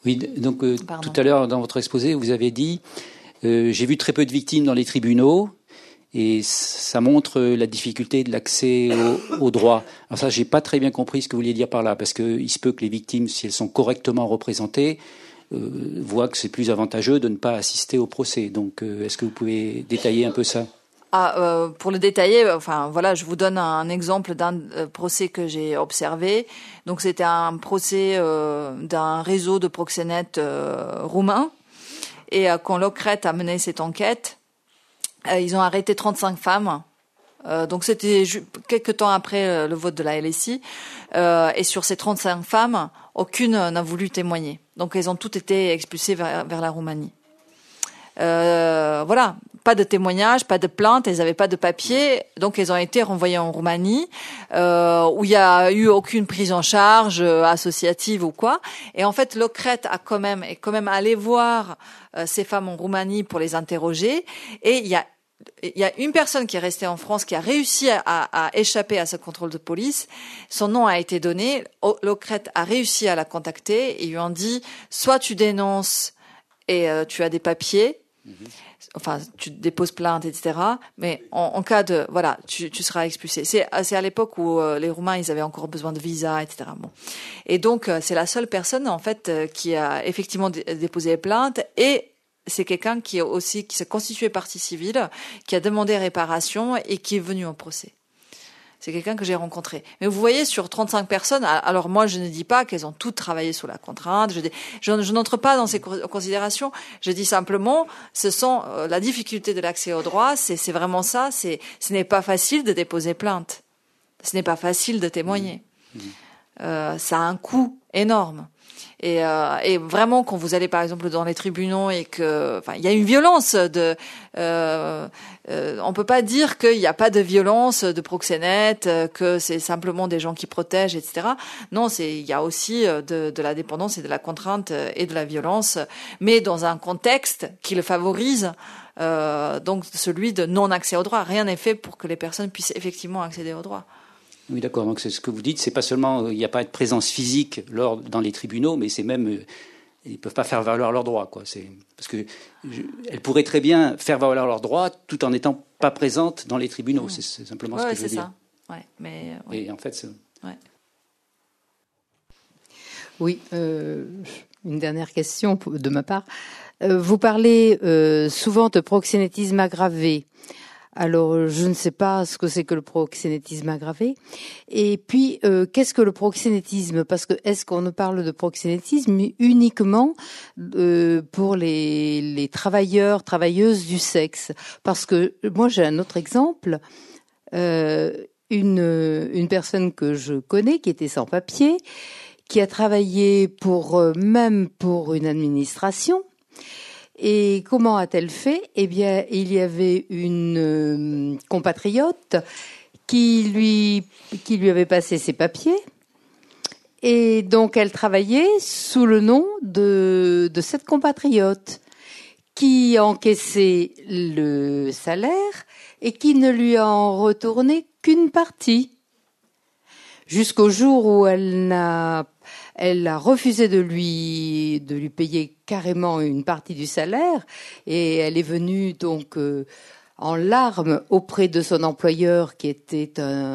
Oui, donc tout à l'heure dans votre exposé, vous avez dit j'ai vu très peu de victimes dans les tribunaux et ça montre la difficulté de l'accès au droit. Alors ça, j'ai pas très bien compris ce que vous vouliez dire par là, parce que il se peut que les victimes, si elles sont correctement représentées, voient que c'est plus avantageux de ne pas assister au procès. Donc, est-ce que vous pouvez détailler un peu ça ? Pour le détailler, enfin voilà, je vous donne un exemple d'un procès que j'ai observé. Donc c'était un procès d'un réseau de proxénètes roumains. Et quand l'OCRET a mené cette enquête, ils ont arrêté 35 femmes. Donc c'était quelques temps après le vote de la LSI. Et sur ces 35 femmes, aucune n'a voulu témoigner. Donc elles ont toutes été expulsées vers la Roumanie. Voilà, pas de témoignage, pas de plainte, elles n'avaient pas de papier, donc elles ont été renvoyées en Roumanie, où il y a eu aucune prise en charge associative ou quoi. Et en fait, l'OCRET est quand même allé voir ces femmes en Roumanie pour les interroger. Et il y a une personne qui est restée en France qui a réussi à échapper à ce contrôle de police. Son nom a été donné. L'OCRET a réussi à la contacter et ils lui ont dit soit tu dénonces et tu as des papiers. Enfin, tu déposes plainte, etc. Mais en cas de, voilà, tu seras expulsé. C'est à l'époque où les Roumains, ils avaient encore besoin de visa, etc. Bon. Et donc, c'est la seule personne, en fait, qui a effectivement déposé plainte. Et c'est quelqu'un qui s'est constitué partie civile, qui a demandé réparation et qui est venu au procès. C'est quelqu'un que j'ai rencontré. Mais vous voyez, sur 35 personnes, alors moi, je ne dis pas qu'elles ont toutes travaillé sous la contrainte. Je n'entre pas dans ces considérations. Je dis simplement, ce sont la difficulté de l'accès au droit. C'est vraiment ça. Ce n'est pas facile de déposer plainte. Ce n'est pas facile de témoigner. Ça a un coût énorme. Et vraiment, quand vous allez par exemple dans les tribunaux et que, enfin, il y a une violence on peut pas dire qu'il n'y a pas de violence de proxénètes, que c'est simplement des gens qui protègent, etc. Non, il y a aussi de la dépendance et de la contrainte et de la violence, mais dans un contexte qui le favorise. Donc celui de non-accès au droit. Rien n'est fait pour que les personnes puissent effectivement accéder au droit. Oui, d'accord. Donc c'est ce que vous dites, c'est pas seulement il n'y a pas de présence physique dans les tribunaux, mais c'est même ils peuvent pas faire valoir leurs droits, quoi. C'est parce que elles pourraient très bien faire valoir leurs droits tout en n'étant pas présentes dans les tribunaux. C'est simplement ce que je veux dire. Ouais, mais et en fait, oui. Une dernière question de ma part. Vous parlez souvent de proxénétisme aggravé. Alors, je ne sais pas ce que c'est que le proxénétisme aggravé. Et puis, qu'est-ce que le proxénétisme ? Parce que est-ce qu'on ne parle de proxénétisme uniquement pour les travailleurs, travailleuses du sexe ? Parce que moi, j'ai un autre exemple. Une personne que je connais qui était sans papier, qui a travaillé même pour une administration. Et comment a-t-elle fait ? Eh bien, il y avait une compatriote qui lui avait passé ses papiers. Et donc, elle travaillait sous le nom de cette compatriote qui encaissait le salaire et qui ne lui en retournait qu'une partie. Jusqu'au jour où elle a refusé de lui payer carrément une partie du salaire et elle est venue donc en larmes auprès de son employeur qui était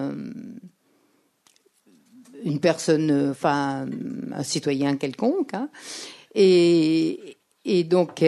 une personne, enfin un citoyen quelconque, hein, et donc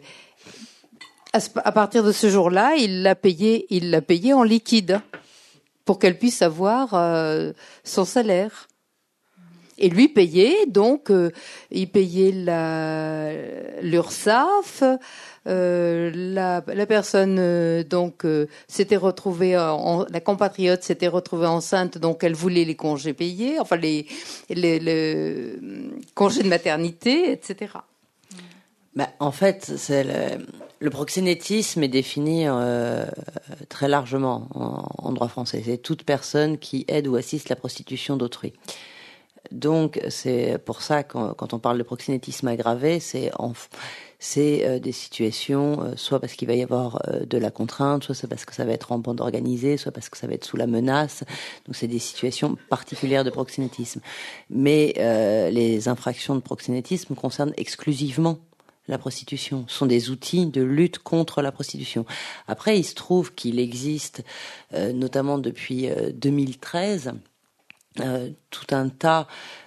à partir de ce jour-là, il l'a payé en liquide pour qu'elle puisse avoir son salaire. Et lui payait, donc, il payait l'URSSAF, la personne, donc, s'était retrouvée, la compatriote s'était retrouvée enceinte, donc elle voulait les congés payés, enfin, les congés de maternité, etc. En fait, le proxénétisme est défini très largement en droit français. C'est toute personne qui aide ou assiste la prostitution d'autrui. Donc, c'est pour ça quand on parle de proxénétisme aggravé, c'est des situations, soit parce qu'il va y avoir de la contrainte, soit c'est parce que ça va être en bande organisée, soit parce que ça va être sous la menace. Donc c'est des situations particulières de proxénétisme. Mais les infractions de proxénétisme concernent exclusivement la prostitution. Ce sont des outils de lutte contre la prostitution. Après, il se trouve qu'il existe, notamment depuis 2013, tout un tas.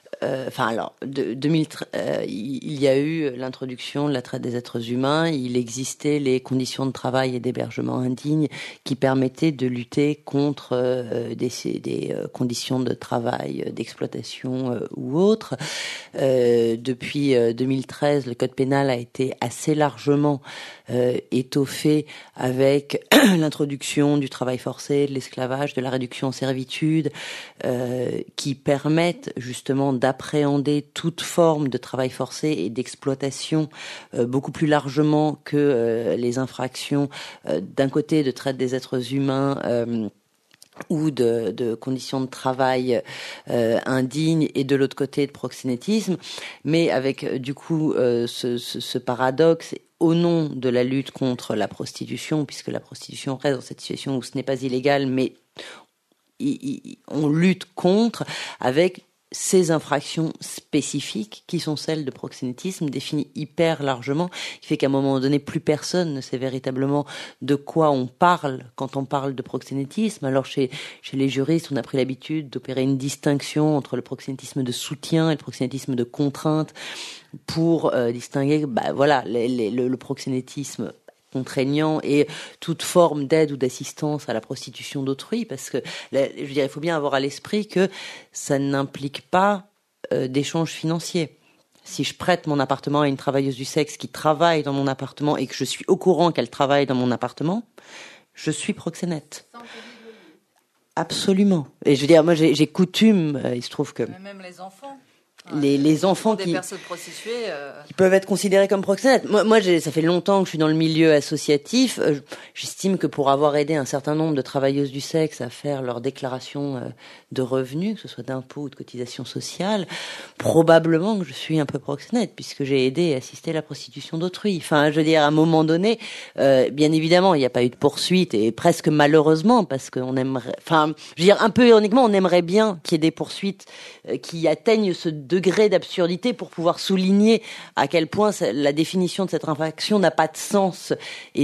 Il y a eu l'introduction de la traite des êtres humains. Il existait les conditions de travail et d'hébergement indignes qui permettaient de lutter contre des conditions de travail, d'exploitation ou autres. Depuis 2013, le code pénal a été assez largement étoffé avec l'introduction du travail forcé, de l'esclavage, de la réduction en servitude, qui permettent justement d'appréhender toute forme de travail forcé et d'exploitation beaucoup plus largement que les infractions d'un côté de traite des êtres humains ou de conditions de travail indignes et de l'autre côté de proxénétisme, mais avec du coup ce paradoxe au nom de la lutte contre la prostitution, puisque la prostitution reste dans cette situation où ce n'est pas illégal, mais on lutte contre avec ces infractions spécifiques qui sont celles de proxénétisme définies hyper largement, qui fait qu'à un moment donné, plus personne ne sait véritablement de quoi on parle quand on parle de proxénétisme. Alors chez les juristes, on a pris l'habitude d'opérer une distinction entre le proxénétisme de soutien et le proxénétisme de contrainte pour distinguer le proxénétisme contraignant et toute forme d'aide ou d'assistance à la prostitution d'autrui, parce que il faut bien avoir à l'esprit que ça n'implique pas d'échange financier. Si je prête mon appartement à une travailleuse du sexe qui travaille dans mon appartement et que je suis au courant qu'elle travaille dans mon appartement, je suis proxénète. Absolument. Et je veux dire, moi j'ai coutume, il se trouve que même les enfants. Les enfants des personnes prostituées qui peuvent être considérés comme proxénètes. Moi, ça fait longtemps que je suis dans le milieu associatif. J'estime que pour avoir aidé un certain nombre de travailleuses du sexe à faire leur déclaration de revenus, que ce soit d'impôts ou de cotisations sociales, probablement que je suis un peu proxénète puisque j'ai aidé et assisté à la prostitution d'autrui. Enfin, je veux dire, à un moment donné, bien évidemment, il n'y a pas eu de poursuite et presque malheureusement parce qu'on aimerait, enfin, je veux dire, un peu ironiquement, on aimerait bien qu'il y ait des poursuites qui atteignent ce degré d'absurdité pour pouvoir souligner à quel point la définition de cette infraction n'a pas de sens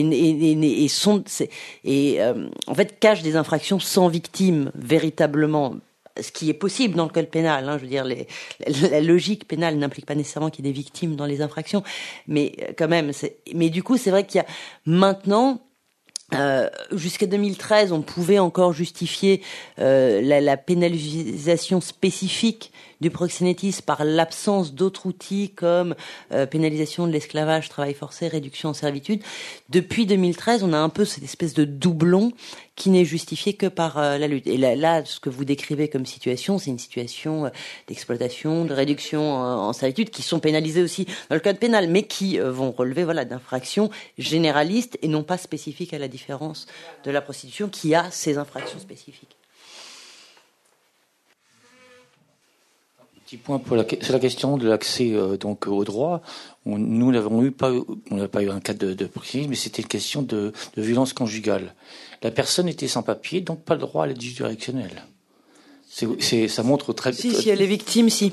en fait cache des infractions sans victime véritablement, ce qui est possible dans le code pénal. Je veux dire, la logique pénale n'implique pas nécessairement qu'il y ait des victimes dans les infractions, mais quand même. Mais du coup, c'est vrai qu'il y a maintenant. Jusqu'à 2013, on pouvait encore justifier la pénalisation spécifique du proxénétisme par l'absence d'autres outils comme pénalisation de l'esclavage, travail forcé, réduction en servitude. Depuis 2013, on a un peu cette espèce de doublon qui n'est justifié que par la lutte. Et là, ce que vous décrivez comme situation, c'est une situation d'exploitation, de réduction en servitude, qui sont pénalisées aussi dans le code pénal, mais qui vont relever d'infractions généralistes et non pas spécifiques à la différence de la prostitution qui a ces infractions spécifiques. Petit point c'est la question de l'accès donc au droit. Nous n'avons pas eu un cas de proxénétisme, mais c'était une question de violence conjugale. La personne était sans papier, donc pas le droit à l'aide juridictionnelle. Ça montre très. Si elle est victime, si.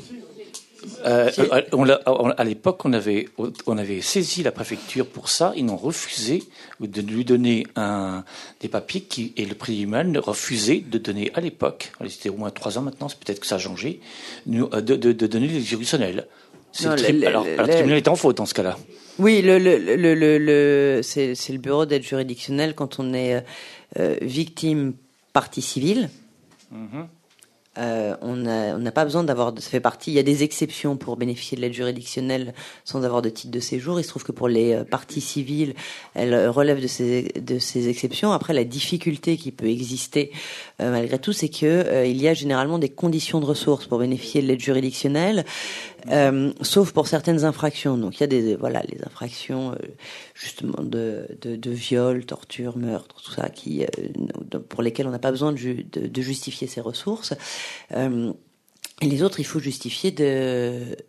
À l'époque, on avait saisi la préfecture pour ça. Ils ont refusé de lui donner des papiers et le tribunal refusait de donner à l'époque. C'était au moins 3 ans maintenant, c'est peut-être que ça a changé, de donner les juridictionnels. Alors, le tribunal est en faute dans ce cas-là. Oui, c'est le bureau d'aide juridictionnelle quand on est victime partie civile. Mm-hmm. On n'a pas besoin d'avoir, ça fait partie, il y a des exceptions pour bénéficier de l'aide juridictionnelle sans avoir de titre de séjour. Il se trouve que pour les parties civiles, elles relèvent de ces exceptions. Après, la difficulté qui peut exister malgré tout, c'est que il y a généralement des conditions de ressources pour bénéficier de l'aide juridictionnelle, sauf pour certaines infractions. Donc il y a les infractions justement de viol, torture, meurtre, tout ça, pour lesquelles on n'a pas besoin de justifier ces ressources. Et les autres, il faut justifier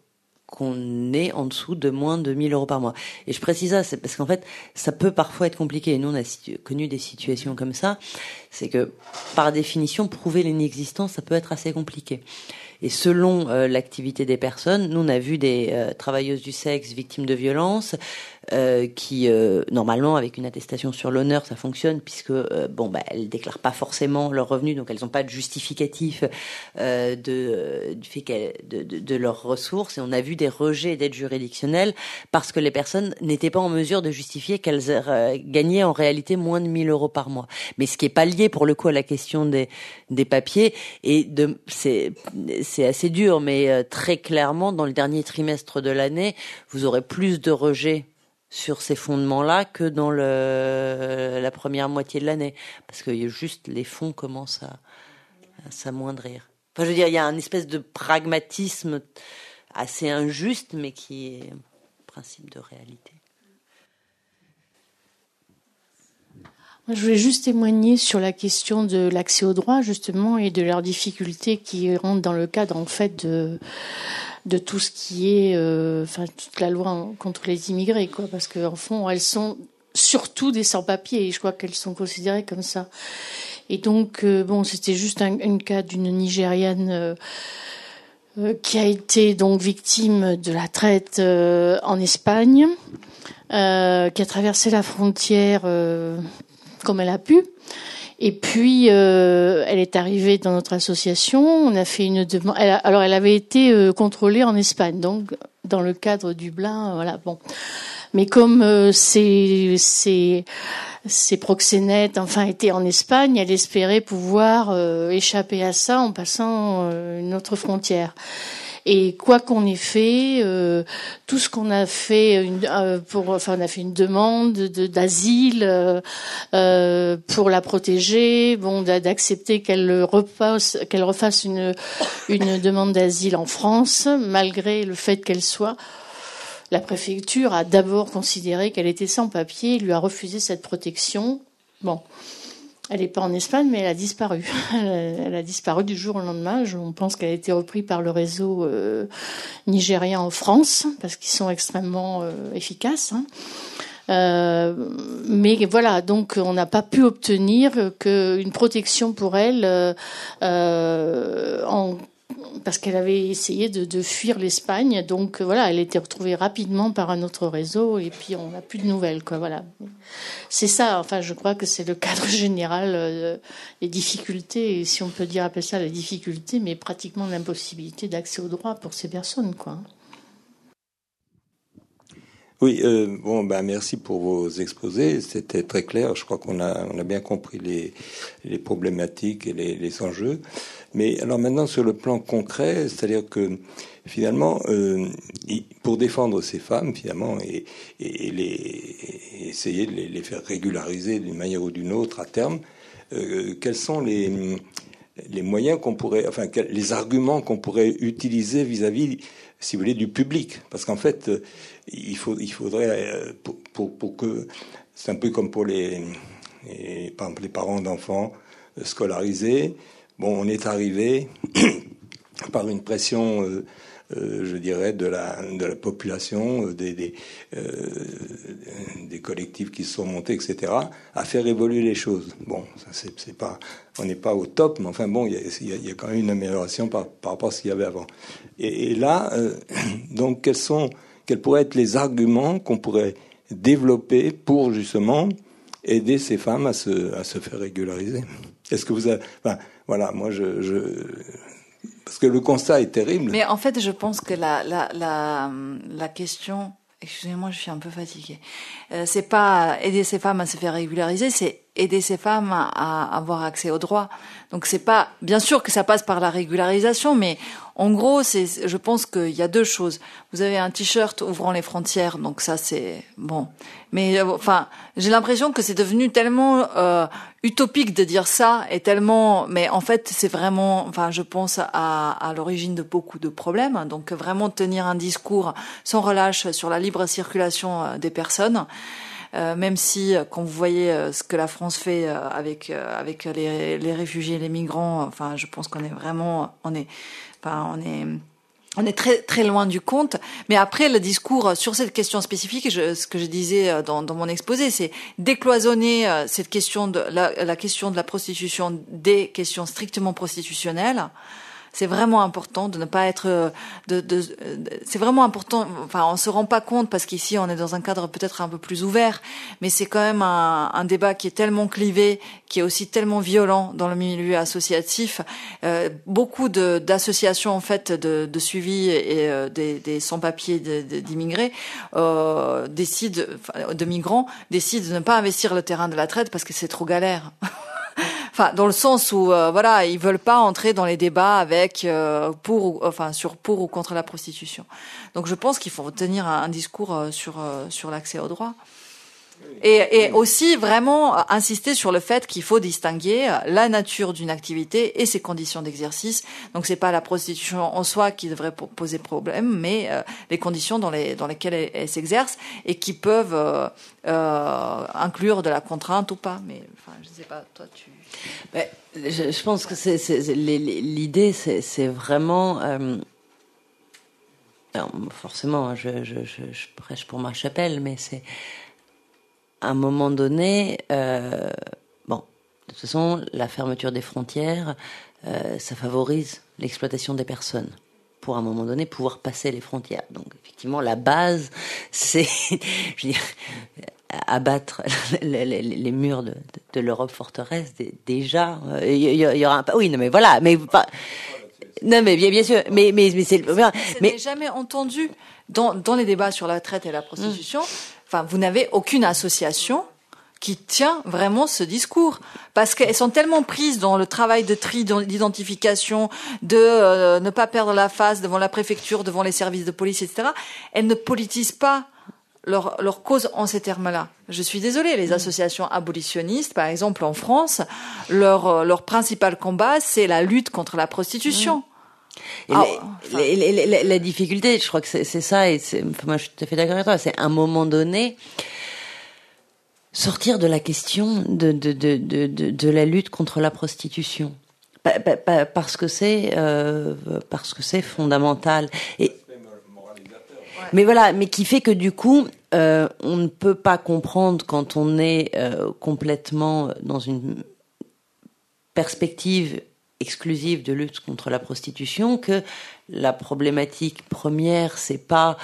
qu'on est en dessous de moins de 1 000 € par mois. Et je précise ça, c'est parce qu'en fait, ça peut parfois être compliqué. Et nous, on a connu des situations comme ça. C'est que, par définition, prouver l'inexistence, ça peut être assez compliqué. Et selon l'activité des personnes, nous, on a vu des travailleuses du sexe victimes de violences qui, normalement, avec une attestation sur l'honneur, ça fonctionne puisque, elles déclarent pas forcément leurs revenus, donc elles n'ont pas de justificatif du fait de leurs ressources. Et on a vu des rejets d'aide juridictionnelle parce que les personnes n'étaient pas en mesure de justifier qu'elles gagnaient en réalité moins de 1 000 € par mois. Mais ce qui est pas lié pour le coup à la question des papiers et c'est assez dur, mais très clairement, dans le dernier trimestre de l'année, vous aurez plus de rejets sur ces fondements-là que dans la première moitié de l'année, parce que juste les fonds commencent à s'amoindrir. Enfin, je veux dire, il y a une espèce de pragmatisme assez injuste, mais qui est un principe de réalité. Je voulais juste témoigner sur la question de l'accès au droit, justement, et de leurs difficultés qui rentrent dans le cadre, en fait, de tout ce qui est, toute la loi contre les immigrés, quoi, parce qu'en fond, elles sont surtout des sans-papiers, et je crois qu'elles sont considérées comme ça. Et donc, c'était juste un cas d'une Nigériane qui a été donc victime de la traite en Espagne, qui a traversé la frontière comme elle a pu. Et puis, elle est arrivée dans notre association. On a fait une demande. Elle avait été contrôlée en Espagne, donc dans le cadre du Dublin, voilà. Bon, mais comme ses proxénètes, étaient en Espagne, elle espérait pouvoir échapper à ça en passant une autre frontière. Et quoi qu'on ait fait, tout ce qu'on a fait, on a fait une demande d'asile pour la protéger, d'accepter qu'elle refasse une demande d'asile en France, malgré le fait qu'elle soit. La préfecture a d'abord considéré qu'elle était sans papier et lui a refusé cette protection. Bon. Elle n'est pas en Espagne, mais elle a disparu. Elle a disparu du jour au lendemain. On pense qu'elle a été reprise par le réseau nigérien en France, parce qu'ils sont extrêmement efficaces. Mais voilà, donc on n'a pas pu obtenir une protection pour elle parce qu'elle avait essayé de fuir l'Espagne. Donc voilà, elle a été retrouvée rapidement par un autre réseau et puis on n'a plus de nouvelles, quoi. Voilà. C'est ça, je crois que c'est le cadre général des difficultés, si on peut appeler ça la difficulté, mais pratiquement l'impossibilité d'accès au droit pour ces personnes, quoi. Oui, merci pour vos exposés. C'était très clair. Je crois qu'on a bien compris les problématiques et les enjeux. Mais alors maintenant, sur le plan concret, c'est-à-dire que finalement, pour défendre ces femmes, finalement, et essayer de les faire régulariser d'une manière ou d'une autre à terme, quels sont les moyens qu'on pourrait, les arguments qu'on pourrait utiliser vis-à-vis, si vous voulez, du public, parce qu'en fait, il faudrait pour que, c'est un peu comme pour par exemple les parents d'enfants scolarisés. Bon, on est arrivé par une pression, je dirais, de la population, des collectifs qui se sont montés, etc., à faire évoluer les choses. Bon, ça c'est pas, on n'est pas au top, mais il y a quand même une amélioration par rapport à ce qu'il y avait avant. Et là, donc, quels pourraient être les arguments qu'on pourrait développer pour justement aider ces femmes à se faire régulariser? Est-ce que vous avez, voilà, moi parce que le constat est terrible. Mais en fait, je pense que la question, excusez-moi, je suis un peu fatiguée. C'est pas aider ces femmes à se faire régulariser, c'est aider ces femmes à avoir accès aux droits. Donc c'est pas, bien sûr que ça passe par la régularisation, mais en gros, je pense qu'il y a deux choses. Vous avez un t-shirt ouvrant les frontières, donc ça c'est bon. Mais j'ai l'impression que c'est devenu tellement utopique de dire ça, et tellement, mais en fait c'est vraiment, je pense à l'origine de beaucoup de problèmes. Donc vraiment tenir un discours sans relâche sur la libre circulation des personnes. Même si, quand vous voyez ce que la France fait avec les réfugiés et les migrants, je pense qu'on est vraiment, on est on est très très loin du compte, mais après le discours sur cette question spécifique, ce que je disais dans mon exposé, c'est décloisonner cette question de la question de la prostitution des questions strictement prostitutionnelles. C'est vraiment important de ne pas être c'est vraiment important, enfin on se rend pas compte parce qu'ici on est dans un cadre peut-être un peu plus ouvert, mais c'est quand même un débat qui est tellement clivé, qui est aussi tellement violent dans le milieu associatif. Beaucoup d'associations en fait de suivi et des sans-papiers d'immigrés décident de migrants décident de ne pas investir le terrain de la traite parce que c'est trop galère. Enfin, dans le sens où voilà, ils veulent pas entrer dans les débats avec pour ou contre la prostitution. Donc je pense qu'il faut tenir un discours sur l'accès au droit. Et aussi vraiment insister sur le fait qu'il faut distinguer la nature d'une activité et ses conditions d'exercice. Donc c'est pas la prostitution en soi qui devrait poser problème, mais les conditions dans lesquelles elle s'exerce et qui peuvent inclure de la contrainte ou pas. Mais enfin, je sais pas, toi tu... Je pense que l'idée, c'est vraiment... alors, forcément, je prêche pour ma chapelle, mais c'est... À un moment donné, de toute façon, la fermeture des frontières, ça favorise l'exploitation des personnes. Pour à un moment donné pouvoir passer les frontières. Donc effectivement, la base, c'est, je veux dire, abattre les murs de l'Europe forteresse. Déjà, il y aura un pas. Oui, non, mais voilà, mais pas. Non, mais bien sûr, mais c'est. Mais jamais entendu dans les débats sur la traite et la prostitution. Enfin, vous n'avez aucune association qui tient vraiment ce discours, parce qu'elles sont tellement prises dans le travail de tri, d'identification, de ne pas perdre la face devant la préfecture, devant les services de police, etc. Elles ne politisent pas leur cause en ces termes-là. Je suis désolée, les associations abolitionnistes, par exemple en France, leur principal combat, c'est la lutte contre la prostitution. Et la difficulté, je crois que c'est ça, et moi je suis tout à fait d'accord avec toi, c'est à un moment donné sortir de la question de la lutte contre la prostitution, parce que c'est fondamental. Et mais voilà, mais qui fait que du coup, on ne peut pas comprendre quand on est complètement dans une perspective exclusive de lutte contre la prostitution, que la problématique première, c'est pas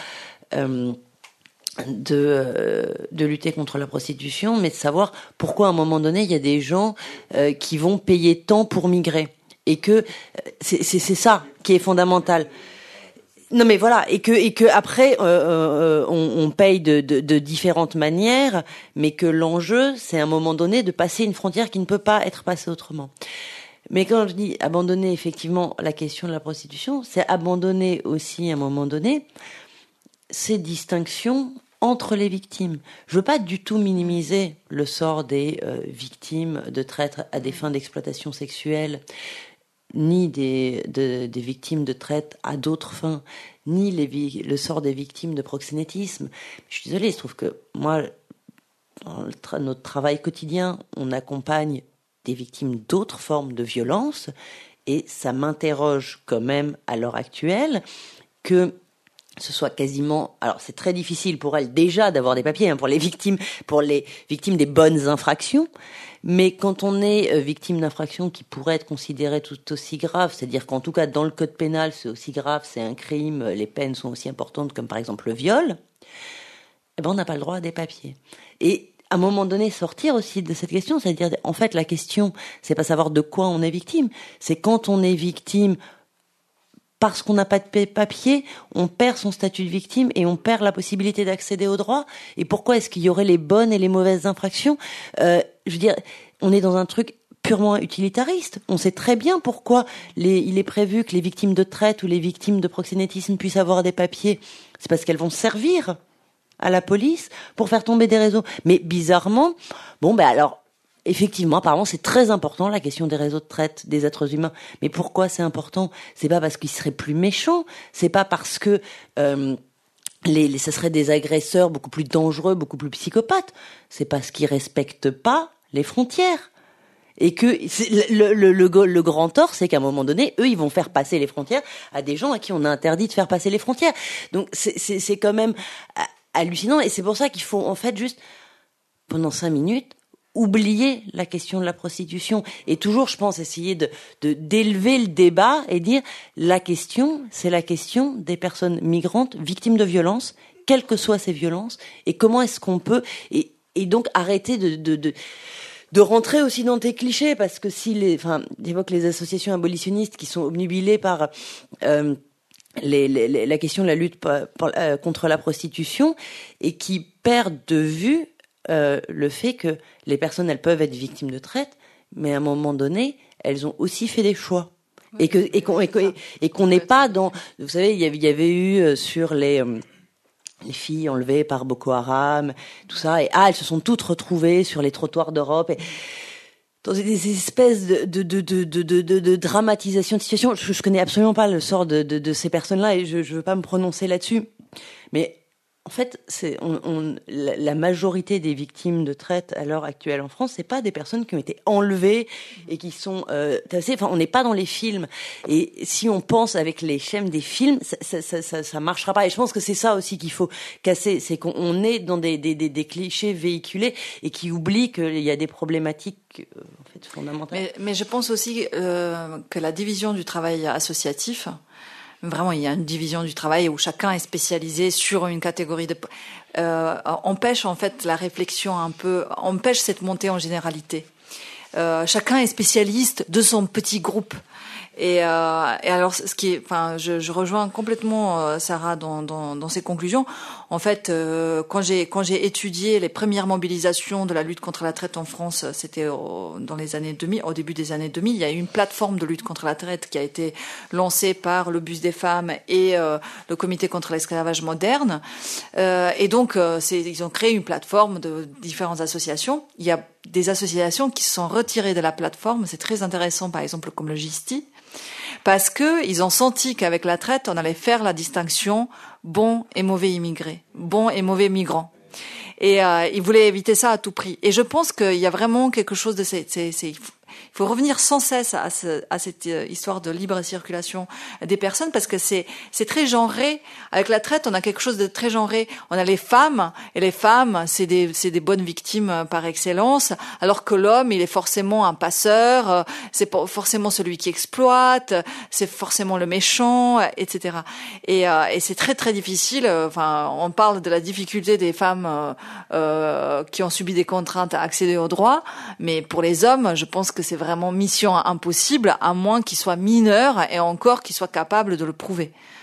de lutter contre la prostitution, mais de savoir pourquoi à un moment donné il y a des gens qui vont payer tant pour migrer, et que c'est ça qui est fondamental. Non mais voilà, et que après on paye de différentes manières, mais que l'enjeu c'est à un moment donné de passer une frontière qui ne peut pas être passée autrement. Mais quand je dis abandonner effectivement la question de la prostitution, c'est abandonner aussi à un moment donné ces distinctions entre les victimes. Je veux pas du tout minimiser le sort des victimes de traite à des fins d'exploitation sexuelle, ni des victimes de traite à d'autres fins, ni le sort des victimes de proxénétisme. Je suis désolée, il se trouve que moi, dans notre travail quotidien, on accompagne des victimes d'autres formes de violence, et ça m'interroge quand même à l'heure actuelle que ce soit quasiment... Alors c'est très difficile pour elles déjà d'avoir des papiers, pour les victimes des bonnes infractions, mais quand on est victime d'infractions qui pourraient être considérées tout aussi graves, c'est-à-dire qu'en tout cas dans le code pénal c'est aussi grave, c'est un crime, les peines sont aussi importantes comme par exemple le viol, on n'a pas le droit à des papiers. Et à un moment donné, sortir aussi de cette question, c'est-à-dire, en fait, la question, c'est pas savoir de quoi on est victime, c'est quand on est victime parce qu'on n'a pas de papier, on perd son statut de victime et on perd la possibilité d'accéder aux droits. Et pourquoi est-ce qu'il y aurait les bonnes et les mauvaises infractions ? Je veux dire, on est dans un truc purement utilitariste. On sait très bien pourquoi il est prévu que les victimes de traite ou les victimes de proxénétisme puissent avoir des papiers. C'est parce qu'elles vont servir à la police pour faire tomber des réseaux. Mais bizarrement, alors, effectivement, apparemment, c'est très important, la question des réseaux de traite des êtres humains. Mais pourquoi c'est important ? C'est pas parce qu'ils seraient plus méchants, c'est pas parce que ce seraient des agresseurs beaucoup plus dangereux, beaucoup plus psychopathes. C'est parce qu'ils respectent pas les frontières. Et que le grand tort, c'est qu'à un moment donné, eux, ils vont faire passer les frontières à des gens à qui on a interdit de faire passer les frontières. Donc c'est quand même hallucinant. Et c'est pour ça qu'il faut en fait juste, pendant 5 minutes, oublier la question de la prostitution. Et toujours, je pense, essayer d'élever le débat et dire la question, c'est la question des personnes migrantes victimes de violences, quelles que soient ces violences, et comment est-ce qu'on peut, et donc arrêter de rentrer aussi dans tes clichés, parce que j'évoque les associations abolitionnistes qui sont obnubilées par la question de la lutte contre la prostitution et qui perdent de vue le fait que les personnes, elles peuvent être victimes de traite, mais à un moment donné, elles ont aussi fait des choix. Oui, et qu'on n'est pas dans, vous savez, il y avait eu sur les filles enlevées par Boko Haram, tout ça, et elles se sont toutes retrouvées sur les trottoirs d'Europe, et dans des espèces de dramatisation de situation. Je connais absolument pas le sort de ces personnes-là, et je veux pas me prononcer là-dessus. Mais en fait, la majorité des victimes de traite à l'heure actuelle en France, c'est pas des personnes qui ont été enlevées et qui sont tassées. Enfin, on n'est pas dans les films. Et si on pense avec les schèmes des films, ça marchera pas. Et je pense que c'est ça aussi qu'il faut casser, c'est qu'on est dans des clichés véhiculés et qui oublient qu'il y a des problématiques en fait fondamentales. Mais je pense aussi que la division du travail associatif, vraiment, il y a une division du travail où chacun est spécialisé sur une catégorie empêche en fait la réflexion empêche cette montée en généralité. Chacun est spécialiste de son petit groupe. Et alors, je rejoins complètement Sarah dans ses conclusions. En fait, quand j'ai étudié les premières mobilisations de la lutte contre la traite en France, c'était dans les années 2000, au début des années 2000, il y a eu une plateforme de lutte contre la traite qui a été lancée par le Bus des femmes et le Comité contre l'esclavage moderne. Et donc, ils ont créé une plateforme de différentes associations. Il y a des associations qui se sont retirées de la plateforme. C'est très intéressant, par exemple, comme le GISTI. Parce que ils ont senti qu'avec la traite, on allait faire la distinction bons et mauvais immigrés, bons et mauvais migrants. Et ils voulaient éviter ça à tout prix. Et je pense qu'il y a vraiment quelque chose de il faut revenir sans cesse à cette histoire de libre circulation des personnes, parce que c'est très genré. Avec la traite, on a quelque chose de très genré. On a les femmes, et les femmes, c'est des bonnes victimes par excellence, alors que l'homme, il est forcément un passeur, c'est forcément celui qui exploite, c'est forcément le méchant, etc. Et c'est très très difficile. On parle de la difficulté des femmes qui ont subi des contraintes à accéder aux droits, mais pour les hommes, je pense que c'est vraiment mission impossible, à moins qu'ils soient mineurs et encore qu'ils soient capables de le prouver.